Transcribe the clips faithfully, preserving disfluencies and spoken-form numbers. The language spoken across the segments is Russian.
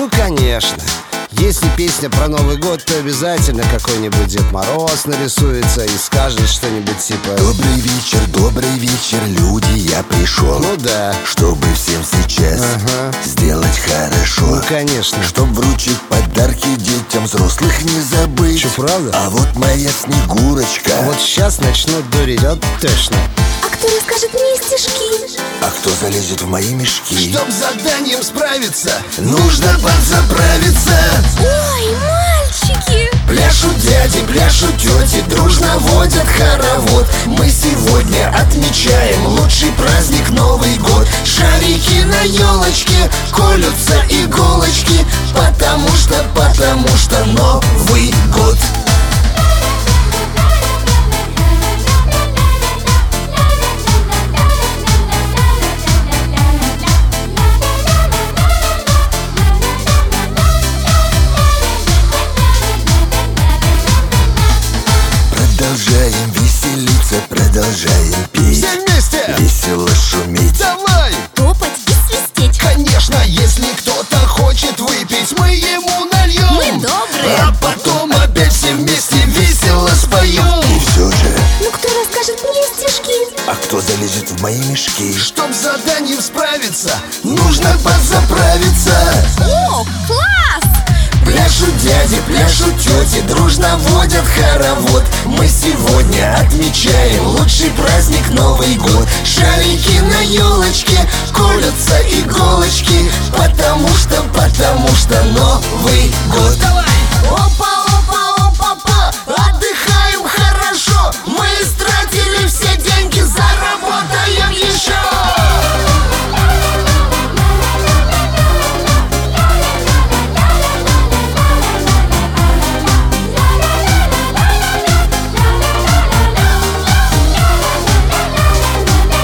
Ну, конечно. Если песня про Новый год, то обязательно какой-нибудь Дед Мороз нарисуется и скажет что-нибудь типа: добрый вечер, добрый вечер, люди, я пришел. Ну да. Чтобы всем сейчас ага. сделать хорошо. Ну, конечно. Чтоб вручить подарки детям, взрослых не забыть. Что, правда? А вот моя Снегурочка. А вот сейчас начнут дурить, вот точно. А кто расскажет мне стишки? А кто залезет в мои мешки? Чтоб с заданием справиться, нужно подзаправиться. Ой, мальчики! Пляшут дяди, пляшут тети, дружно водят хоровод. Мы сегодня отмечаем лучший праздник Новый год. Шарики на елочке, колются иголочки, потому что, потому что Новый год. Продолжаем веселиться, продолжаем петь. Все вместе! Весело шуметь. Давай! Топать и свистеть. Конечно, если кто-то хочет выпить, мы ему нальем. Мы добрые. А потом опять все вместе весело споем. И все же, Ну кто расскажет мне стишки? а кто залезет в мои мешки? Чтоб с заданием справиться, нужно подзаправиться. О, класс! Пляшут дяди, пляшут тети, дружно водят хоровод. Мы сегодня отмечаем лучший праздник Новый год. Шарики на елочке, колются иголочки, потому что, потому что Новый год. Давай! Опа, опа, опа, опа! Отдыхаем хорошо, мы истратили все деньги, заработаем еще.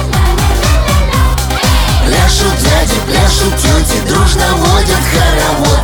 Пляшут дяди, пляшут тети, дружно водят хоровод.